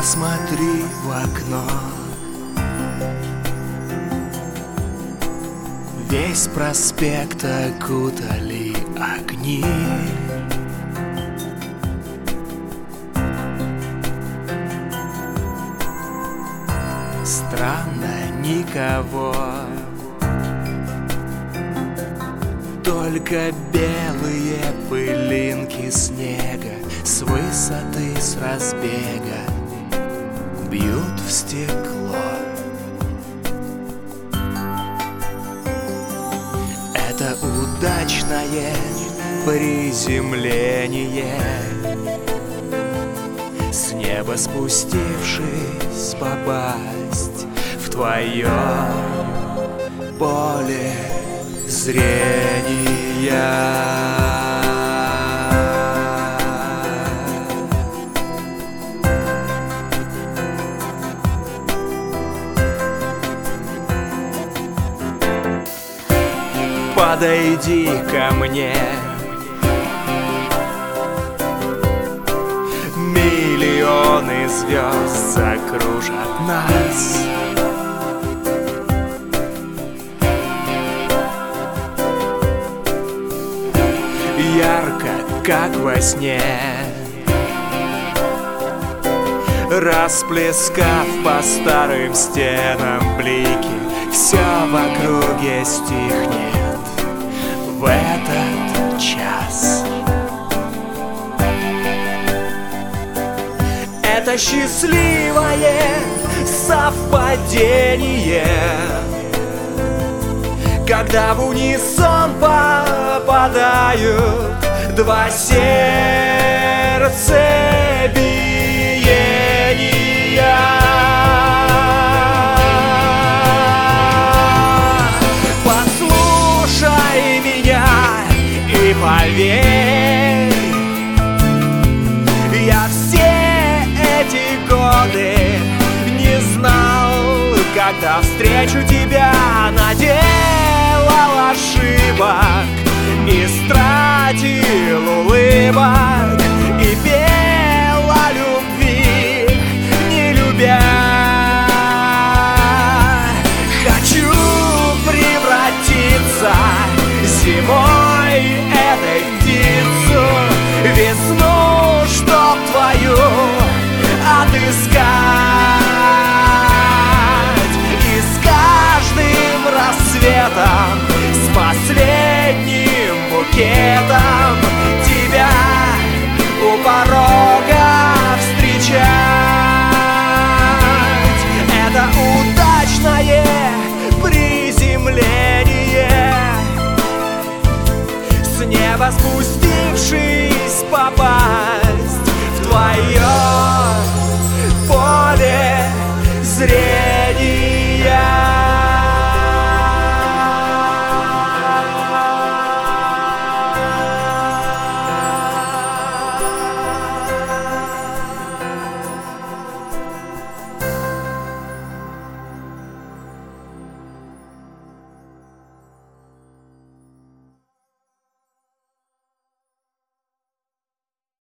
Посмотри в окно. Весь проспект окутали огни. Странно, никого, только белые пылинки снега с высоты, с разбега бьют в стекло. Это удачное приземление, с неба спустившись, попасть в твое поле зрения. Подойди ко мне, миллионы звезд закружат нас. Ярко, как во сне, расплескав по старым стенам блики, все в округе стихнет в этот час. Это счастливое совпадение, когда в унисон попадают два сердцебиения. Послушай меня и поверь, я все эти годы не знал, когда встречу тебя, наделал ошибок, истратил улыбок и пел о любви, не любя. Хочу превратиться зимой этой птицу, весну, чтоб твою отыскать, и с каждым рассветом, с последним букетом тебя у порога встречать. Это удачное приземление, с неба спустившись, попасть в твое поле зрения.